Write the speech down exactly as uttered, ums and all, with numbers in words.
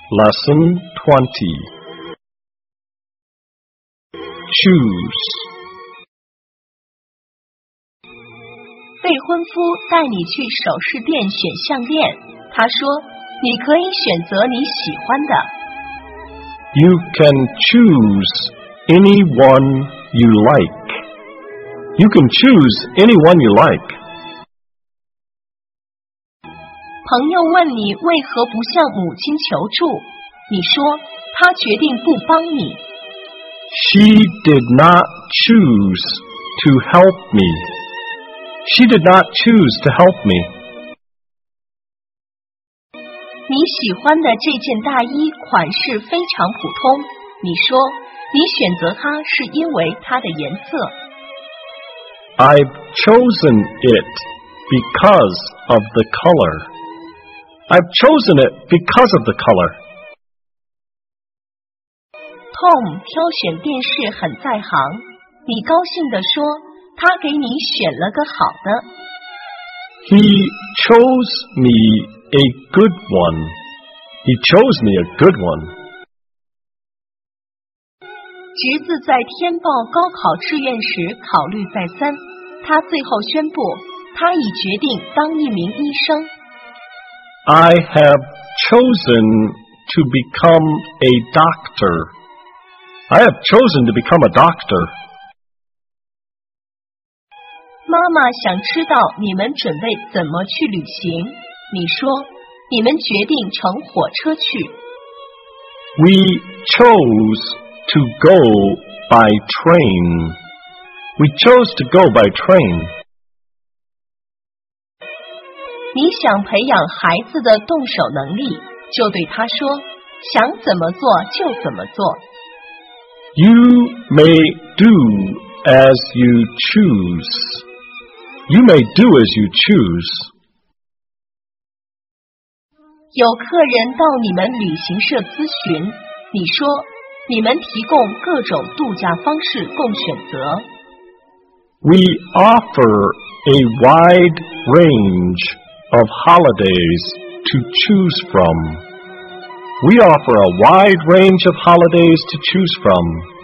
Lesson twenty. Choose. 未婚夫带你去首饰店选项链，他说你可以选择你喜欢的。 You can choose anyone you like. You can choose anyone you like. 朋友问你为何不向母亲求助，你说她决定不帮你。 She did not choose to help me. She did not choose to help me. 你喜欢的这件大衣款式非常普通，你说你选择它是因为它的颜色。 I've chosen it because of the color. I've chosen it because of the color. Tom 挑选电视很在行，你高兴地说他给你选了个好的。 He chose me a good one. He chose me a good one. 侄子在填报高考志愿时考虑再三，他最后宣布他已决定当一名医生。 I have chosen to become a doctor. I have chosen to become a doctor. 妈妈想知道你们准备怎么去旅行，你说你们决定乘火车去。 We chose to go by train. We chose to go by train. 你想培养孩子的动手能力，就对他说，想怎么做就怎么做。 You may do as you choose. You may do as you choose. 有客人到你们旅行社咨询，你说你们提供各种度假方式供选择。 We offer a wide range of holidays to choose from. We offer a wide range of holidays to choose from.